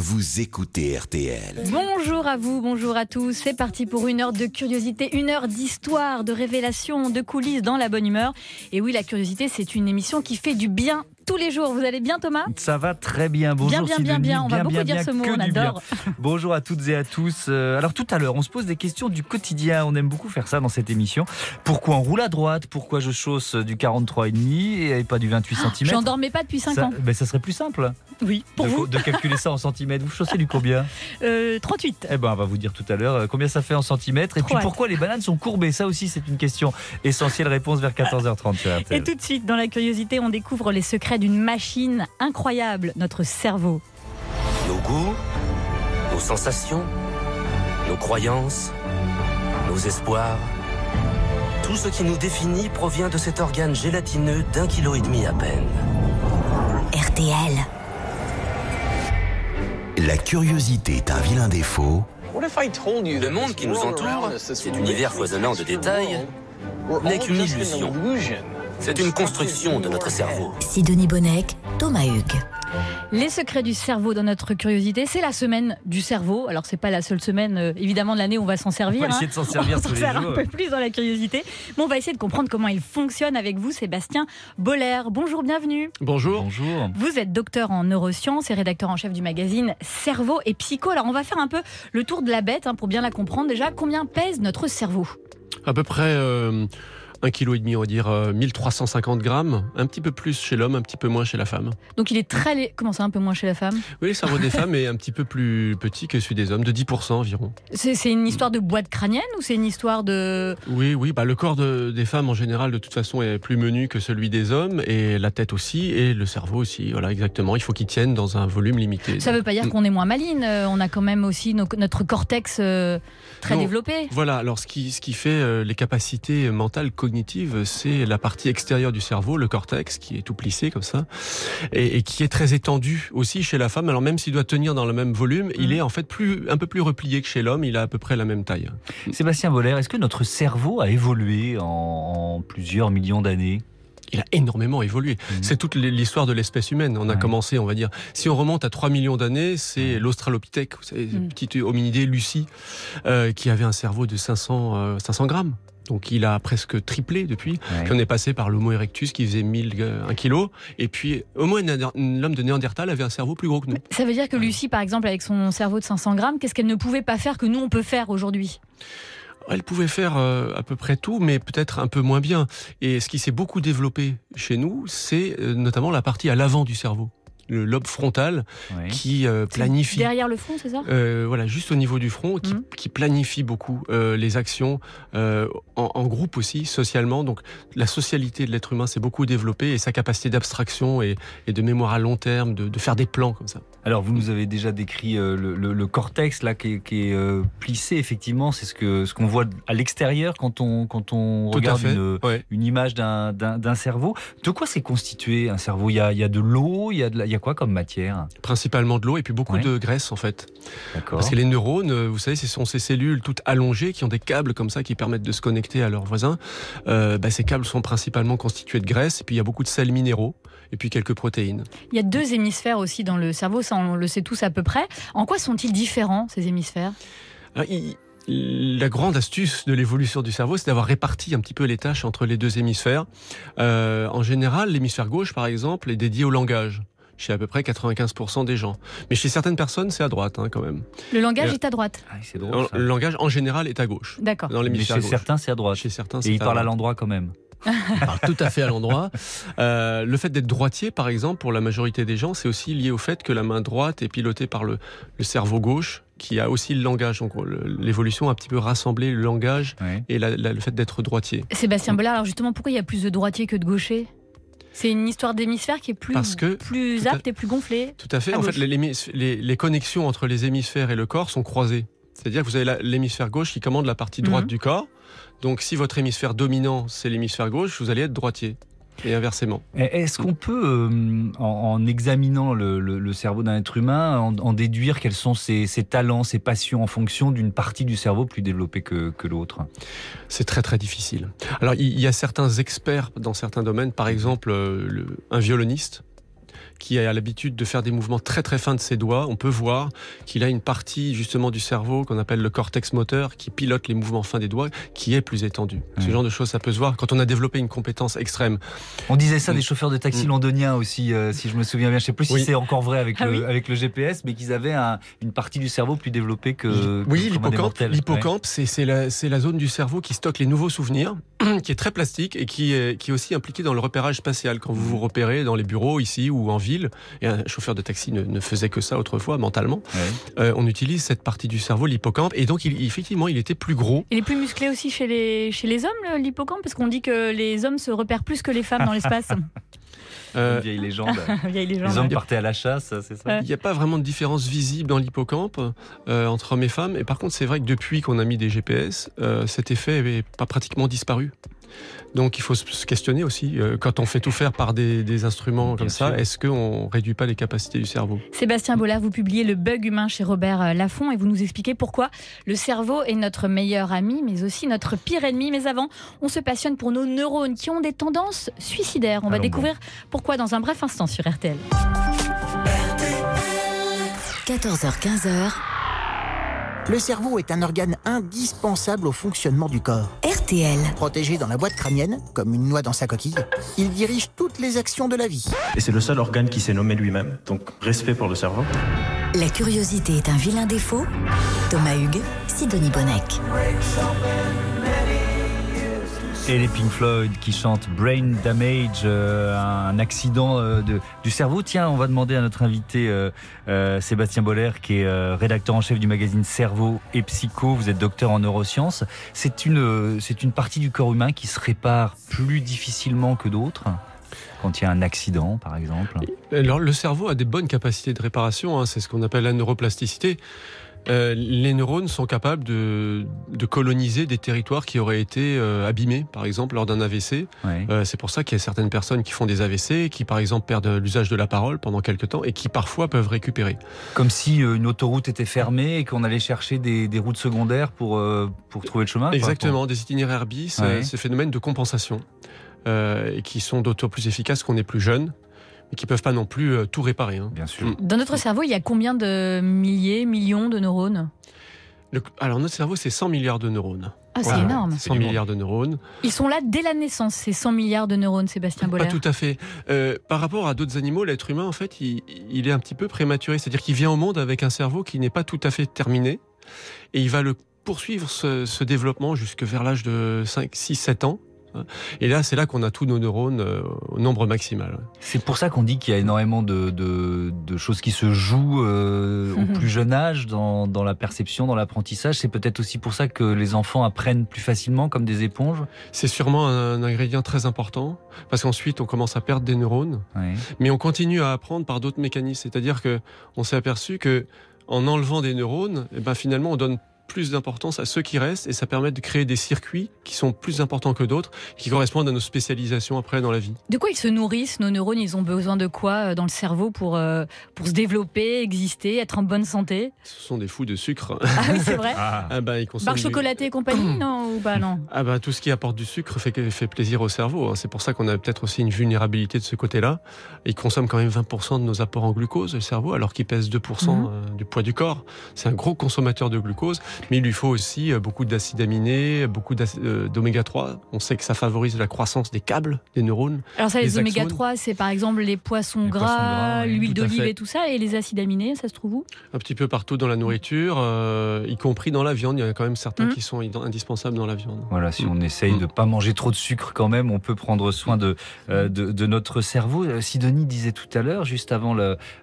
vous écoutez RTL. Bonjour à vous, bonjour à tous. C'est parti pour une heure de curiosité, une heure d'histoire, de révélations, de coulisses dans la bonne humeur. Et oui, la curiosité, c'est une émission qui fait du bien tous les jours. Vous allez bien, Thomas ? Ça va très bien. Bonjour bien. On va beaucoup dire ce mot, on adore. Bonjour à toutes et à tous. Alors tout à l'heure, on se pose des questions du quotidien. On aime beaucoup faire ça dans cette émission. Pourquoi on roule à droite ? Pourquoi je chausse du 43,5 et pas du 28 cm ? J'en dormais pas depuis 5 ans. Ça serait plus simple. Oui, pour vous. De calculer ça en centimètres. Vous chaussez du combien ? 38. Eh ben, on va vous dire tout à l'heure combien ça fait en centimètres. Et puis pourquoi les bananes sont courbées ? Ça aussi, c'est une question essentielle. Réponse vers 14h30 sur RTL. Et tout de suite, dans la curiosité, on découvre les secrets d'une machine incroyable, notre cerveau. Nos goûts, nos sensations, nos croyances, nos espoirs. Tout ce qui nous définit provient de cet organe gélatineux d'1,5 kg à peine. RTL. La curiosité est un vilain défaut. Le monde qui nous entoure, cet univers foisonnant de détails, n'est qu'une illusion. C'est une construction de notre cerveau. Sidonie Bonnec, Thomas Hugues. Les secrets du cerveau dans notre curiosité, c'est la semaine du cerveau. Alors c'est pas la seule semaine évidemment de l'année où on va s'en servir. On va essayer de s'en servir tous les jours. Un peu plus dans la curiosité. Mais on va essayer de comprendre comment il fonctionne avec vous, Sébastien Boller. Bonjour, bienvenue. Bonjour. Vous êtes docteur en neurosciences et rédacteur en chef du magazine Cerveau et Psycho. Alors on va faire un peu le tour de la bête pour bien la comprendre. Déjà, combien pèse notre cerveau ? À peu près 1,5 kg, on va dire 1350 grammes, un petit peu plus chez l'homme, un petit peu moins chez la femme. Donc il est très... Comment ça, un peu moins chez la femme ? Oui, le cerveau des femmes est un petit peu plus petit que celui des hommes, de 10% environ. C'est une histoire de boîte crânienne ou c'est une histoire de... Oui, le corps des femmes en général de toute façon est plus menu que celui des hommes, et la tête aussi, et le cerveau aussi, voilà exactement, il faut qu'il tienne dans un volume limité. Ça ne veut pas dire qu'on est moins maligne, on a quand même aussi notre cortex très développé. Voilà, alors ce qui fait les capacités mentales cognitives, c'est la partie extérieure du cerveau, le cortex, qui est tout plissé comme ça, et qui est très étendu aussi chez la femme. Alors même s'il doit tenir dans le même volume, il est en fait un peu plus replié que chez l'homme, il a à peu près la même taille. Sébastien Boller, est-ce que notre cerveau a évolué en plusieurs millions d'années ? Il a énormément évolué. C'est toute l'histoire de l'espèce humaine. On a commencé, on va dire, si on remonte à 3 millions d'années, c'est l'Australopithèque, vous savez, petite hominidé Lucie, qui avait un cerveau de 500 grammes. Donc il a presque triplé depuis. Puis on est passé par l'Homo erectus qui faisait 1 kg. Et puis au moins l'homme de Néandertal avait un cerveau plus gros que nous. Ça veut dire que Lucie, par exemple, avec son cerveau de 500 grammes, qu'est-ce qu'elle ne pouvait pas faire que nous, on peut faire aujourd'hui ? Elle pouvait faire à peu près tout, mais peut-être un peu moins bien. Et ce qui s'est beaucoup développé chez nous, c'est notamment la partie à l'avant du cerveau. Le lobe frontal qui planifie. Derrière le front, c'est ça ? Voilà, juste au niveau du front, qui planifie beaucoup les actions en groupe aussi, socialement. Donc la socialité de l'être humain s'est beaucoup développée, et sa capacité d'abstraction et de mémoire à long terme, de faire des plans comme ça. Alors vous nous avez déjà décrit le cortex là qui est plissé, effectivement, c'est ce qu'on voit à l'extérieur quand on regarde une image d'un cerveau. De quoi c'est constitué un cerveau ? Il y a de l'eau, il y a quoi comme matière ? Principalement de l'eau et puis beaucoup de graisse en fait. D'accord. Parce que les neurones, vous savez, ce sont ces cellules toutes allongées qui ont des câbles comme ça qui permettent de se connecter à leurs voisins. Ces câbles sont principalement constitués de graisse, et puis il y a beaucoup de sels minéraux et puis quelques protéines. Il y a 2 hémisphères aussi dans le cerveau, ça on le sait tous à peu près. En quoi sont-ils différents, ces hémisphères ? La grande astuce de l'évolution du cerveau, c'est d'avoir réparti un petit peu les tâches entre les 2 hémisphères. En général, l'hémisphère gauche, par exemple, est dédié au langage, chez à peu près 95% des gens. Mais chez certaines personnes, c'est à droite quand même. Le langage est à droite. C'est drôle, le langage, en général, est à gauche. D'accord. Dans l'hémisphère gauche. Certains, c'est à droite. Chez certains, et ils parlent à l'endroit quand même. Alors, tout à fait à l'endroit. Le fait d'être droitier, par exemple, pour la majorité des gens, c'est aussi lié au fait que la main droite est pilotée par le cerveau gauche, qui a aussi le langage. Donc l'évolution a un petit peu rassemblé le langage et le fait d'être droitier. Sébastien Bollard, alors justement, pourquoi il y a plus de droitiers que de gauchers ? C'est une histoire d'hémisphère qui est plus apte et plus gonflée. Tout à fait. En fait, les connexions entre les hémisphères et le corps sont croisées. C'est-à-dire que vous avez l'hémisphère gauche qui commande la partie droite du corps. Donc si votre hémisphère dominant, c'est l'hémisphère gauche, vous allez être droitier. Et inversement. Est-ce qu'on peut, en examinant le cerveau d'un être humain, en déduire quels sont ses talents, ses passions en fonction d'une partie du cerveau plus développée que l'autre ? C'est très très difficile. Alors il y a certains experts dans certains domaines, par exemple un violoniste, qui a l'habitude de faire des mouvements très très fins de ses doigts, on peut voir qu'il a une partie justement du cerveau qu'on appelle le cortex moteur qui pilote les mouvements fins des doigts, qui est plus étendu. Ce genre de choses, ça peut se voir quand on a développé une compétence extrême. On disait ça des chauffeurs de taxi londoniens aussi, si je me souviens bien. Je ne sais plus si c'est encore vrai avec le GPS, mais qu'ils avaient une partie du cerveau plus développée que l'hippocampe, c'est la zone du cerveau qui stocke les nouveaux souvenirs, qui est très plastique et qui est aussi impliqué dans le repérage spatial. Quand vous vous repérez dans les bureaux ici ou en ville, et un chauffeur de taxi ne faisait que ça autrefois mentalement, on utilise cette partie du cerveau, l'hippocampe, et donc effectivement il était plus gros. Il est plus musclé aussi chez les hommes, l'hippocampe, parce qu'on dit que les hommes se repèrent plus que les femmes dans l'espace. Une vieille légende. Les hommes partaient à la chasse, c'est ça. Il n'y a pas vraiment de différence visible dans l'hippocampe entre hommes et femmes. Et par contre, c'est vrai que depuis qu'on a mis des GPS, cet effet n'est pas pratiquement disparu. Donc il faut se questionner aussi, quand on fait tout faire par des instruments comme ça, est-ce qu'on ne réduit pas les capacités du cerveau ? Sébastien Bollard, vous publiez Le bug humain chez Robert Laffont et vous nous expliquez pourquoi le cerveau est notre meilleur ami, mais aussi notre pire ennemi. Mais avant, on se passionne pour nos neurones qui ont des tendances suicidaires. On va découvrir pourquoi dans un bref instant sur RTL. 14h-15h. Le cerveau est un organe indispensable au fonctionnement du corps. RTL. Protégé dans la boîte crânienne, comme une noix dans sa coquille, il dirige toutes les actions de la vie. Et c'est le seul organe qui s'est nommé lui-même. Donc, respect pour le cerveau. La curiosité est un vilain défaut. Thomas Hugues, Sidonie Bonnec. Et les Pink Floyd qui chantent Brain Damage, un accident du cerveau. Tiens, on va demander à notre invité Sébastien Bollard, qui est rédacteur en chef du magazine Cerveau et Psycho. Vous êtes docteur en neurosciences. C'est une partie du corps humain qui se répare plus difficilement que d'autres quand il y a un accident, par exemple. Alors, le cerveau a des bonnes capacités de réparation, c'est ce qu'on appelle la neuroplasticité. Les neurones sont capables de coloniser des territoires qui auraient été abîmés, par exemple lors d'un AVC. C'est pour ça qu'il y a certaines personnes qui font des AVC, qui par exemple perdent l'usage de la parole pendant quelques temps et qui parfois peuvent récupérer. Comme si une autoroute était fermée et qu'on allait chercher des routes secondaires pour trouver le chemin. Exactement, des itinéraires bis, ces phénomènes de compensation et qui sont d'autant plus efficaces qu'on est plus jeune. Mais qui ne peuvent pas non plus tout réparer. Bien sûr. Dans notre cerveau, il y a combien de millions de neurones ? Alors, notre cerveau, c'est 100 milliards de neurones. Ah, c'est énorme. 100 milliards de neurones. Ils sont là dès la naissance, ces 100 milliards de neurones, Sébastien Bollard. Pas tout à fait. Par rapport à d'autres animaux, l'être humain, en fait, il est un petit peu prématuré. C'est-à-dire qu'il vient au monde avec un cerveau qui n'est pas tout à fait terminé. Et il va poursuivre ce développement jusque vers l'âge de 5, 6, 7 ans. Et là, c'est là qu'on a tous nos neurones au nombre maximal. C'est pour ça qu'on dit qu'il y a énormément de choses qui se jouent au plus jeune âge, dans la perception, dans l'apprentissage. C'est peut-être aussi pour ça que les enfants apprennent plus facilement, comme des éponges. C'est sûrement un ingrédient très important, parce qu'ensuite, on commence à perdre des neurones. Mais on continue à apprendre par d'autres mécanismes. C'est-à-dire qu'on s'est aperçu qu'en enlevant des neurones, finalement, on donne plus d'importance à ceux qui restent et ça permet de créer des circuits qui sont plus importants que d'autres, qui correspondent à nos spécialisations après dans la vie. De quoi ils se nourrissent, nos neurones ? Ils ont besoin de quoi dans le cerveau pour se développer, exister, être en bonne santé ? Ce sont des fous de sucre. Ah oui, c'est vrai. Ils consomment barre chocolatée et compagnie, non ou pas, non ? Tout ce qui apporte du sucre fait plaisir au cerveau. C'est pour ça qu'on a peut-être aussi une vulnérabilité de ce côté-là. Il consomme quand même 20% de nos apports en glucose, le cerveau, alors qu'il pèse 2% du poids du corps. C'est un gros consommateur de glucose. Mais il lui faut aussi beaucoup d'acides aminés, beaucoup d'oméga 3. On sait que ça favorise la croissance des câbles, des neurones. Alors ça, les oméga 3, c'est par exemple les poissons gras, l'huile d'olive et tout ça. Et les acides aminés, ça se trouve où ? Un petit peu partout dans la nourriture, y compris dans la viande. Il y en a quand même certains qui sont indispensables dans la viande. Voilà, si on essaye de ne pas manger trop de sucre quand même, on peut prendre soin de notre cerveau. Sidonie disait tout à l'heure, juste avant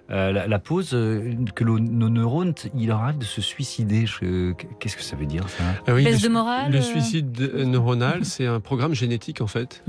la pause, que nos neurones, il leur arrive de se suicider. Qu'est-ce que ça veut dire, ça ? Baisse de morale. Le suicide neuronal, c'est un programme génétique, en fait,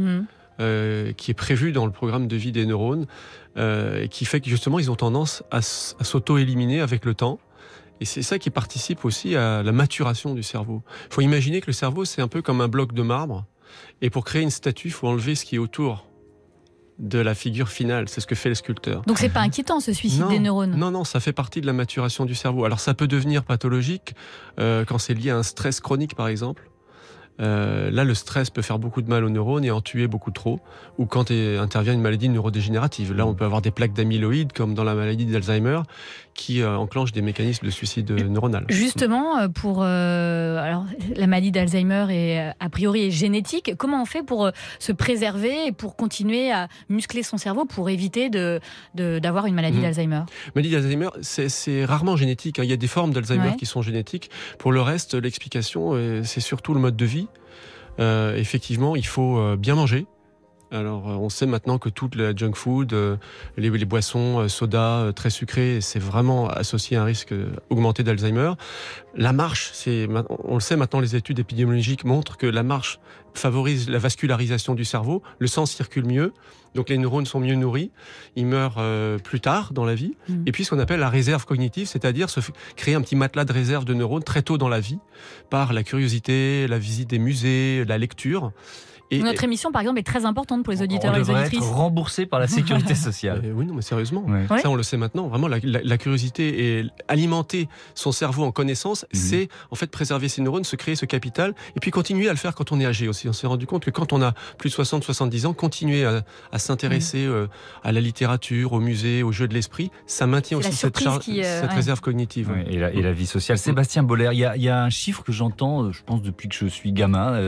qui est prévu dans le programme de vie des neurones, qui fait que, justement, ils ont tendance à s'auto-éliminer avec le temps. Et c'est ça qui participe aussi à la maturation du cerveau. Il faut imaginer que le cerveau, c'est un peu comme un bloc de marbre. Et pour créer une statue, il faut enlever ce qui est autour de la figure finale. C'est ce que fait le sculpteur. Donc c'est pas inquiétant, ce suicide des neurones ? Non, ça fait partie de la maturation du cerveau. Alors ça peut devenir pathologique quand c'est lié à un stress chronique, par exemple. Là, le stress peut faire beaucoup de mal aux neurones et en tuer beaucoup trop, ou quand intervient une maladie neurodégénérative. Là, on peut avoir des plaques d'amyloïdes, comme dans la maladie d'Alzheimer, qui enclenchent des mécanismes de suicide neuronal. Justement, pour alors, la maladie d'Alzheimer est a priori génétique. Comment on fait pour se préserver et pour continuer à muscler son cerveau pour éviter d'avoir une maladie d'Alzheimer? Maladie d'Alzheimer, c'est rarement génétique. Il y a des formes d'Alzheimer qui sont génétiques. Pour le reste, l'explication, c'est surtout le mode de vie. Effectivement, il faut bien manger. Alors, on sait maintenant que toute la junk food, les boissons, soda, très sucrées, c'est vraiment associé à un risque augmenté d'Alzheimer. La marche, on le sait maintenant, les études épidémiologiques montrent que la marche favorise la vascularisation du cerveau, le sang circule mieux, donc les neurones sont mieux nourris, ils meurent plus tard dans la vie. Et puis ce qu'on appelle la réserve cognitive, c'est-à-dire créer un petit matelas de réserve de neurones très tôt dans la vie, par la curiosité, la visite des musées, la lecture. Notre émission, par exemple, est très importante pour les auditeurs et les auditrices. On devrait être remboursé par la sécurité sociale. Oui, non, mais sérieusement. Ça, on le sait maintenant. Vraiment, la curiosité et alimenter son cerveau en connaissance, c'est en fait préserver ses neurones, se créer ce capital, et puis continuer à le faire quand on est âgé aussi. On s'est rendu compte que quand on a plus de 60-70 ans, continuer à s'intéresser à la littérature, au musée, aux jeux de l'esprit, ça maintient aussi cette réserve cognitive. Et la vie sociale. Sébastien Boller, il y a un chiffre que j'entends, je pense depuis que je suis gamin,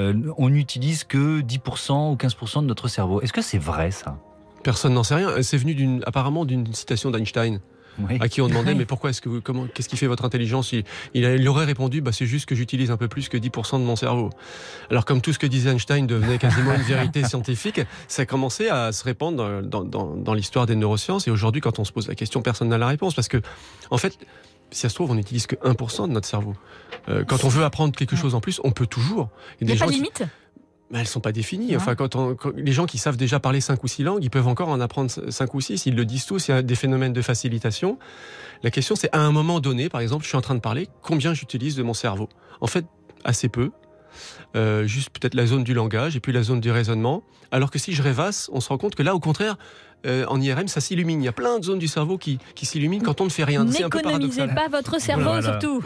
on utilise que 10% ou 15% de notre cerveau. Est-ce que c'est vrai, ça? Personne n'en sait rien. C'est venu apparemment d'une citation d'Einstein, à qui on demandait mais pourquoi qu'est-ce qui fait votre intelligence? Il aurait répondu c'est juste que j'utilise un peu plus que 10% de mon cerveau. Alors comme tout ce que disait Einstein devenait quasiment une vérité scientifique, ça a commencé à se répandre dans l'histoire des neurosciences, et aujourd'hui quand on se pose la question, personne n'a la réponse, parce que en fait, si ça se trouve, on n'utilise que 1% de notre cerveau. Quand on veut apprendre quelque chose en plus, on peut toujours. Il n'y a pas de limite? Mais elles ne sont pas définies. Enfin, quand les gens qui savent déjà parler 5 ou 6 langues, ils peuvent encore en apprendre 5 ou 6. Ils le disent tous, il y a des phénomènes de facilitation. La question, c'est à un moment donné, par exemple, je suis en train de parler, combien j'utilise de mon cerveau? En fait, assez peu. Juste peut-être la zone du langage et puis la zone du raisonnement. Alors que si je rêvasse, on se rend compte que là, au contraire, en IRM, ça s'illumine. Il y a plein de zones du cerveau qui s'illuminent quand on ne fait rien. C'est un peu paradoxal. N'économisez pas votre cerveau, surtout.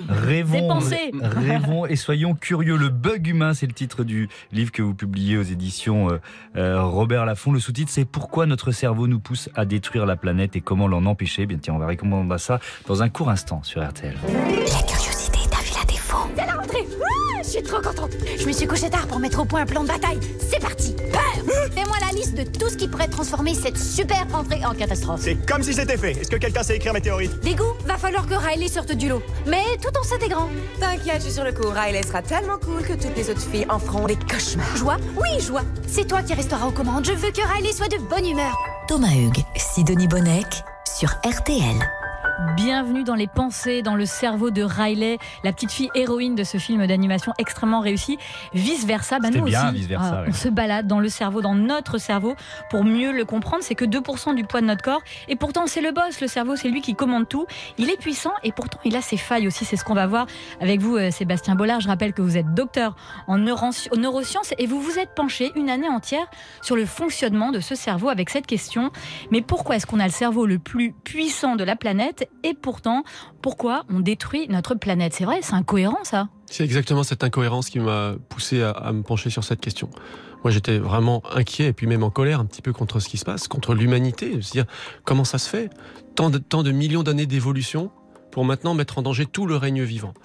Rêvons et soyons curieux. Le bug humain, c'est le titre du livre que vous publiez aux éditions Robert Laffont. Le sous-titre, c'est Pourquoi notre cerveau nous pousse à détruire la planète et comment l'en empêcher. Bien, tiens, on va recommander ça dans un court instant sur RTL. La curiosité est un vilain défaut. C'est la rentrée. Je suis trop contente. Je me suis couchée tard pour mettre au point un plan de bataille. C'est parti. Fais-moi la liste de tout ce qui pourrait transformer cette super rentrée en catastrophe. C'est comme si c'était fait. Est-ce que quelqu'un sait écrire météorite? Dégoût, va falloir que Riley sorte du lot. Mais tout en s'intégrant. T'inquiète, je suis sur le coup. Riley sera tellement cool que toutes les autres filles en feront des cauchemars. Joie? Oui, joie. C'est toi qui resteras aux commandes. Je veux que Riley soit de bonne humeur. Thomas Hugues, Sidonie Bonnec sur RTL. Bienvenue dans les pensées, dans le cerveau de Riley, la petite fille héroïne de ce film d'animation extrêmement réussi. Vice versa, nous bien, aussi, vice versa, on se balade dans le cerveau, dans notre cerveau, pour mieux le comprendre. C'est que 2% du poids de notre corps, et pourtant c'est le boss, le cerveau, c'est lui qui commande tout. Il est puissant et pourtant il a ses failles aussi. C'est ce qu'on va voir avec vous, Sébastien Boller. Je rappelle que vous êtes docteur en neurosciences et vous vous êtes penché une année entière sur le fonctionnement de ce cerveau avec cette question: mais pourquoi est-ce qu'on a le cerveau le plus puissant de la planète et pourtant, pourquoi on détruit notre planète? C'est vrai, c'est incohérent ça. C'est exactement cette incohérence qui m'a poussé à me pencher sur cette question. Moi, j'étais vraiment inquiet et puis même en colère un petit peu contre ce qui se passe, contre l'humanité. Je veux dire, comment ça se fait? Tant de millions d'années d'évolution pour maintenant mettre en danger tout le règne vivant.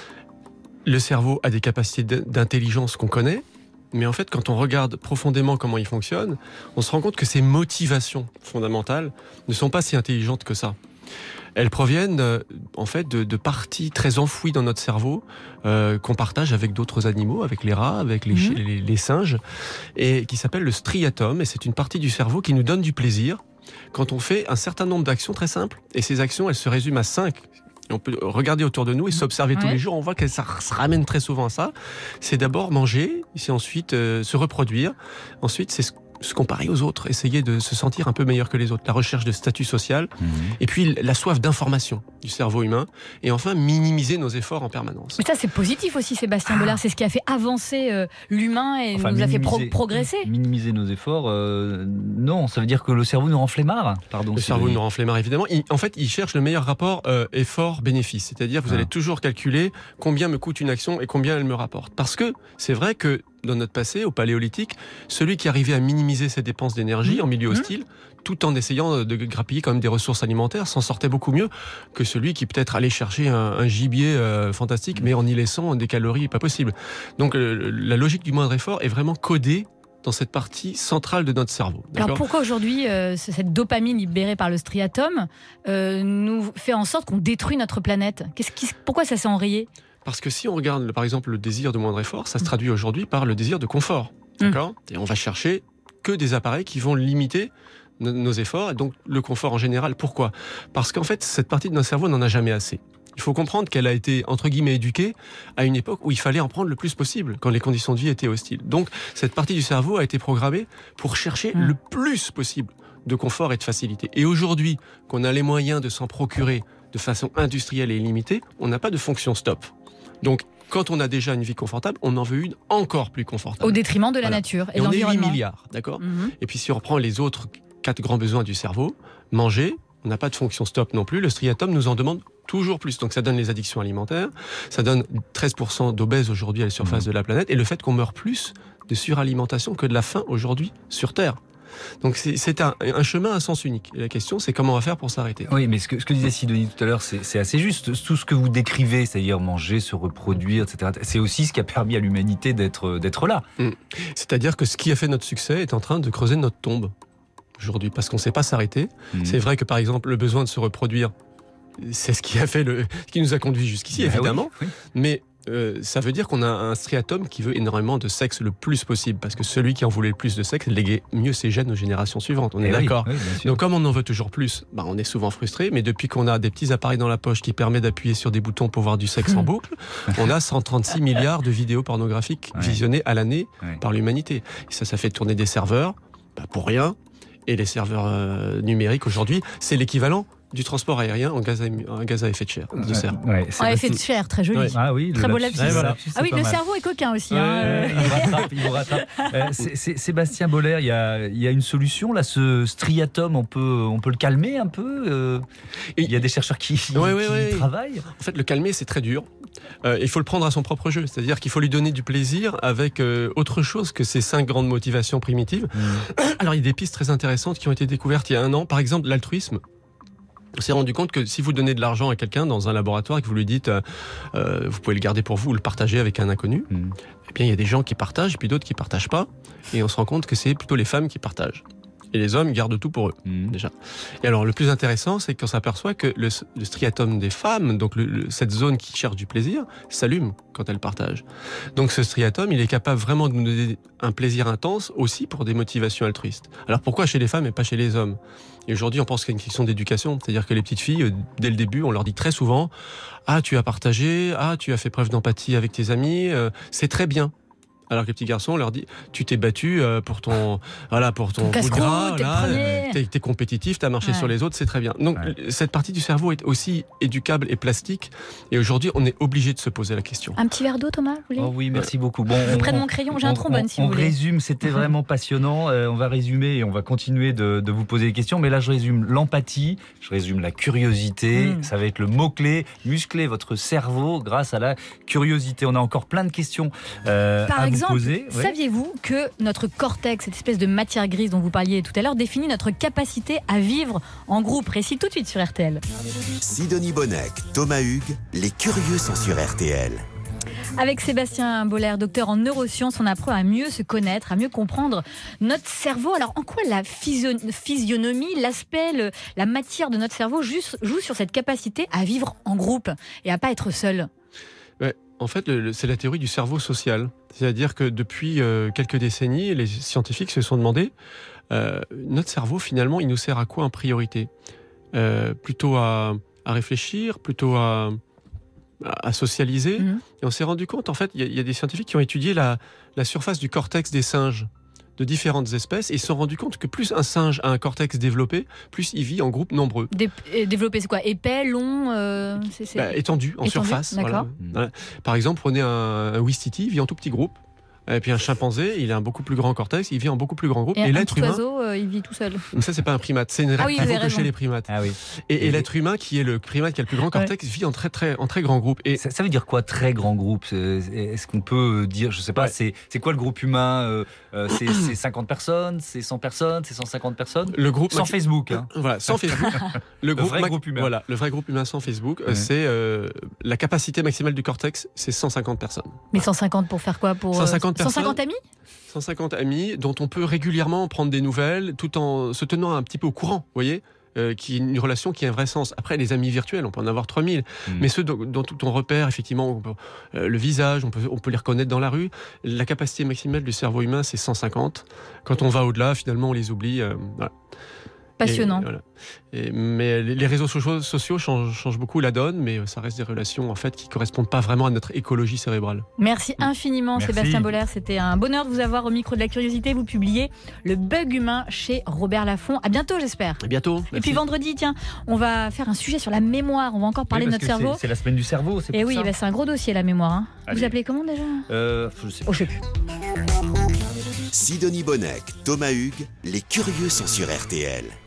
Le cerveau a des capacités d'intelligence qu'on connaît, mais en fait, quand on regarde profondément comment il fonctionne, on se rend compte que ses motivations fondamentales ne sont pas si intelligentes que ça. Elles proviennent en fait de parties très enfouies dans notre cerveau qu'on partage avec d'autres animaux, avec les rats, avec les singes, et qui s'appelle le striatum. Et c'est une partie du cerveau qui nous donne du plaisir quand on fait un certain nombre d'actions très simples. Et ces actions, elles se résument à 5. On peut regarder autour de nous et s'observer tous les jours. On voit que ça se ramène très souvent à ça. C'est d'abord manger, c'est ensuite se reproduire. Ensuite, c'est se comparer aux autres, essayer de se sentir un peu meilleur que les autres, la recherche de statut social, et puis la soif d'information du cerveau humain, et enfin minimiser nos efforts en permanence. Mais ça c'est positif aussi, Sébastien Bollard, c'est ce qui a fait avancer l'humain et nous a fait progresser. Minimiser nos efforts, non, ça veut dire que le cerveau nous rend flemmard. Le cerveau nous rend flemmard évidemment. En fait, il cherche le meilleur rapport effort-bénéfice, c'est-à-dire vous allez toujours calculer combien me coûte une action et combien elle me rapporte. Parce que c'est vrai que dans notre passé, au Paléolithique, celui qui arrivait à minimiser ses dépenses d'énergie en milieu hostile, tout en essayant de grappiller quand même des ressources alimentaires, s'en sortait beaucoup mieux que celui qui peut-être allait chercher un gibier fantastique, mais en y laissant des calories pas possibles. Donc la logique du moindre effort est vraiment codée dans cette partie centrale de notre cerveau. Alors pourquoi aujourd'hui cette dopamine libérée par le striatum nous fait en sorte qu'on détruit notre planète ? Pourquoi ça s'est enrayé ? Parce que si on regarde par exemple le désir de moindre effort, ça se traduit aujourd'hui par le désir de confort. D'accord ? Et on va chercher que des appareils qui vont limiter nos efforts, et donc le confort en général. Pourquoi ? Parce qu'en fait, cette partie de notre cerveau n'en a jamais assez. Il faut comprendre qu'elle a été, entre guillemets, éduquée à une époque où il fallait en prendre le plus possible, quand les conditions de vie étaient hostiles. Donc, cette partie du cerveau a été programmée pour chercher le plus possible de confort et de facilité. Et aujourd'hui, qu'on a les moyens de s'en procurer de façon industrielle et illimitée, on n'a pas de fonction stop. Donc, quand on a déjà une vie confortable, on en veut une encore plus confortable. Au détriment de la nature et de l'environnement. On est 8 milliards, d'accord ? Et puis si on reprend les autres 4 grands besoins du cerveau, manger, on n'a pas de fonction stop non plus, le striatum nous en demande toujours plus. Donc ça donne les addictions alimentaires, ça donne 13% d'obèses aujourd'hui à la surface de la planète, et le fait qu'on meurt plus de suralimentation que de la faim aujourd'hui sur Terre. Donc c'est un chemin à sens unique. Et la question, c'est comment on va faire pour s'arrêter. Oui, mais ce que disait Sidonie tout à l'heure, c'est assez juste. Tout ce que vous décrivez, c'est-à-dire manger, se reproduire, etc., c'est aussi ce qui a permis à l'humanité d'être là. C'est-à-dire que ce qui a fait notre succès est en train de creuser notre tombe aujourd'hui, parce qu'on ne sait pas s'arrêter. C'est vrai que, par exemple, le besoin de se reproduire, c'est ce qui a fait ce qui nous a conduit jusqu'ici, évidemment. Oui. Mais ça veut dire qu'on a un striatum qui veut énormément de sexe le plus possible, parce que celui qui en voulait le plus de sexe léguait mieux ses gènes aux générations suivantes. On est d'accord. Oui, donc comme on en veut toujours plus, on est souvent frustré, mais depuis qu'on a des petits appareils dans la poche qui permettent d'appuyer sur des boutons pour voir du sexe en boucle, on a 136 milliards de vidéos pornographiques visionnées à l'année par l'humanité. Et ça fait tourner des serveurs, pour rien. Et les serveurs numériques aujourd'hui, c'est l'équivalent du transport aérien en gaz à effet de serre. Effet de serre, très joli. Ah oui, très beau lapsus. Ah oui, le cerveau est coquin aussi. Il vous rattrape. Sébastien Bollard, il y a une solution là, ce striatum, on peut le calmer un peu. Il y a des chercheurs qui travaillent. En fait, le calmer, c'est très dur. Il faut le prendre à son propre jeu, c'est-à-dire qu'il faut lui donner du plaisir avec autre chose que ces 5 grandes motivations primitives. Alors, il y a des pistes très intéressantes qui ont été découvertes il y a 1 an. Par exemple, l'altruisme. On s'est rendu compte que si vous donnez de l'argent à quelqu'un dans un laboratoire et que vous lui dites vous pouvez le garder pour vous ou le partager avec un inconnu, eh bien il y a des gens qui partagent et puis d'autres qui partagent pas, et on se rend compte que c'est plutôt les femmes qui partagent. Et les hommes gardent tout pour eux, déjà. Et alors, le plus intéressant, c'est qu'on s'aperçoit que le striatum des femmes, donc cette zone qui cherche du plaisir, s'allume quand elles partagent. Donc, ce striatum, il est capable vraiment de nous donner un plaisir intense aussi pour des motivations altruistes. Alors, pourquoi chez les femmes et pas chez les hommes ? Et aujourd'hui, on pense qu'il y a une question d'éducation. C'est-à-dire que les petites filles, dès le début, on leur dit très souvent « Ah, tu as partagé, ah, tu as fait preuve d'empathie avec tes amis, c'est très bien ». Alors que les petits garçons, on leur dit tu t'es battu pour ton bout de gras, t'es compétitif, t'as marché sur les autres, c'est très bien. Donc cette partie du cerveau est aussi éducable et plastique. Et aujourd'hui, on est obligé de se poser la question. Un petit verre d'eau, Thomas, vous voulez ? Oh oui, merci beaucoup. Bon, je prenne mon crayon, j'ai un trombone si vous voulez. On résume, c'était vraiment passionnant. On va résumer et on va continuer de vous poser des questions. Mais là, je résume l'empathie, je résume la curiosité. Ça va être le mot-clé, muscler votre cerveau grâce à la curiosité. On a encore plein de questions à vous poser. Saviez-vous que notre cortex, cette espèce de matière grise dont vous parliez tout à l'heure, définit notre capacité à vivre en groupe ? Récit tout de suite sur RTL. Sidonie Bonnec, Thomas Hugues, les curieux sont sur RTL. Avec Sébastien Bollard, docteur en neurosciences, on apprend à mieux se connaître, à mieux comprendre notre cerveau. Alors, en quoi la physionomie, l'aspect, la matière de notre cerveau joue sur cette capacité à vivre en groupe et à pas être seul ? En fait, c'est la théorie du cerveau social. C'est-à-dire que depuis quelques décennies, les scientifiques se sont demandé notre cerveau, finalement, il nous sert à quoi en priorité ? Plutôt à réfléchir, plutôt à socialiser. Et on s'est rendu compte, en fait, il y a des scientifiques qui ont étudié la surface du cortex des singes. de différentes espèces et ils se sont rendus compte que plus un singe a un cortex développé, plus il vit en groupes nombreux. Développé, c'est quoi? Épais, long, étendu, en surface. D'accord. Voilà. Par exemple, prenez un ouistiti, il vit en tout petit groupe. Et puis un chimpanzé, il a un beaucoup plus grand cortex, il vit en beaucoup plus grand groupe. Et l'être humain, oiseau, il vit tout seul. Mais ça, c'est pas un primate, c'est une règle que chez les primates. Ah oui. Et l'être humain, qui est le primate qui a le plus grand cortex, vit en très grand groupe. Et ça veut dire quoi, très grand groupe? Est-ce qu'on peut dire, je sais pas, c'est quoi le groupe humain? C'est 50 personnes, c'est 100 personnes, c'est 150 personnes? Le groupe sans Facebook. Hein. Voilà, sans Facebook. Le vrai groupe humain. Voilà, le vrai groupe humain sans Facebook, c'est la capacité maximale du cortex, c'est 150 personnes. Mais 150 pour faire quoi? Pour 150 amis? 150 amis dont on peut régulièrement prendre des nouvelles tout en se tenant un petit peu au courant, vous voyez, qui est une relation qui a un vrai sens. Après, les amis virtuels, on peut en avoir 3000, mais ceux dont on repère, effectivement, le visage, on peut les reconnaître dans la rue. La capacité maximale du cerveau humain, c'est 150. Quand on va au-delà, finalement, on les oublie. Voilà. Passionnant. Mais les réseaux sociaux changent beaucoup la donne, mais ça reste des relations en fait qui correspondent pas vraiment à notre écologie cérébrale. Merci infiniment. Merci. Sébastien Bollert, c'était un bonheur de vous avoir au micro de la curiosité. Vous publiez Le Bug Humain chez Robert Laffont. À bientôt, j'espère. À bientôt. Merci. Et puis vendredi, tiens, on va faire un sujet sur la mémoire. On va encore parler de notre cerveau. C'est la semaine du cerveau, c'est pour ça. Et oui, c'est un gros dossier, la mémoire. Hein. Vous appelez comment déjà? Je sais pas. Je sais plus. Sidonie Bonnec, Thomas Hugues, les curieux sont sur RTL.